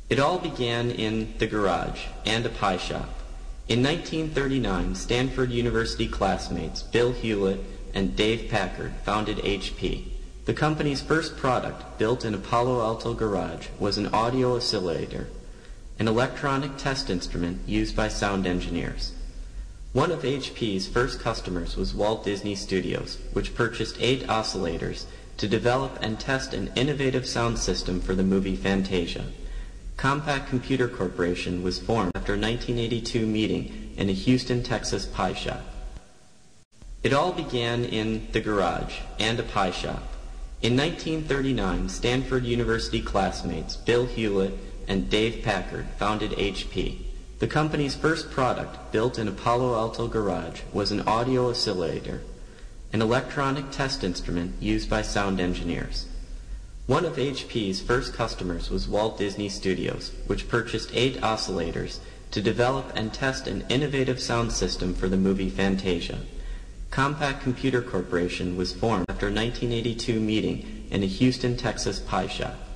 It all began in the garage and a pie shop. In 1939, Stanford University classmates Bill Hewlett and Dave Packard founded HP. The company's first product, built in a Palo Alto garage, was an audio oscillator, an electronic test instrument used by sound engineers. One of HP's first customers was Walt Disney Studios, which purchased 8 oscillators to develop and test an innovative sound system for the movie Fantasia. Compaq Computer Corporation was formed after a 1982 meeting in a Houston, Texas pie shop. It all began in the garage and a pie shop. In 1939, Stanford University classmates Bill Hewlett and Dave Packard founded HP. The company's first product, built in a Palo Alto garage, was an audio oscillator, an electronic test instrument used by sound engineers. One of HP's first customers was Walt Disney Studios, which purchased 8 oscillators to develop and test an innovative sound system for the movie Fantasia. Compaq Computer Corporation was formed after a 1982 meeting in a Houston, Texas pie shop.